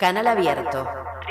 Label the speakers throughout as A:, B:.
A: Canal Abierto.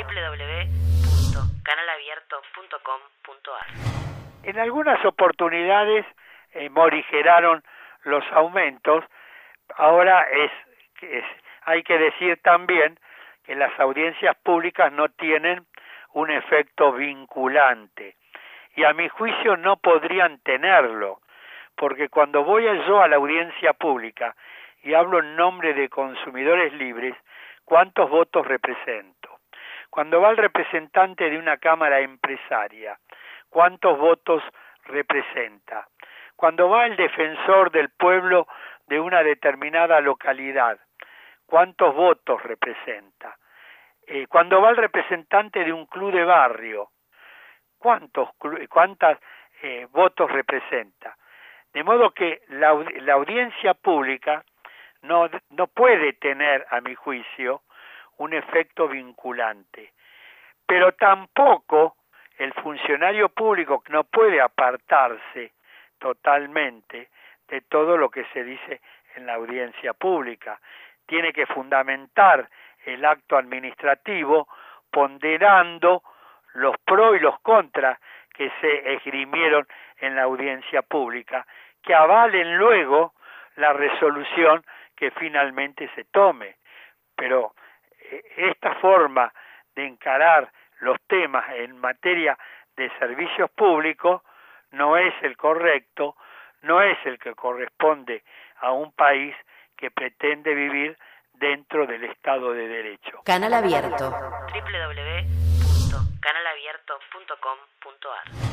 B: www.canalabierto.com.ar.
C: En algunas oportunidades morigeraron los aumentos. Ahora hay que decir también que las audiencias públicas no tienen un efecto vinculante. Y a mi juicio no podrían tenerlo, porque cuando voy yo a la audiencia pública y hablo en nombre de consumidores libres, ¿cuántos votos represento? Cuando va el representante de una cámara empresaria, ¿cuántos votos representa? Cuando va el defensor del pueblo de una determinada localidad, ¿cuántos votos representa? Cuando va el representante de un club de barrio, ¿cuántos votos representa? De modo que la audiencia pública no puede tener, a mi juicio, un efecto vinculante. Pero tampoco el funcionario público no puede apartarse totalmente de todo lo que se dice en la audiencia pública. Tiene que fundamentar el acto administrativo ponderando los pros y los contras que se esgrimieron en la audiencia pública, que avalen luego la resolución que finalmente se tome. Pero esta forma de encarar los temas en materia de servicios públicos no es el correcto, no es el que corresponde a un país que pretende vivir dentro del Estado de Derecho.
A: Canal Abierto.
B: www.canalabierto.com.ar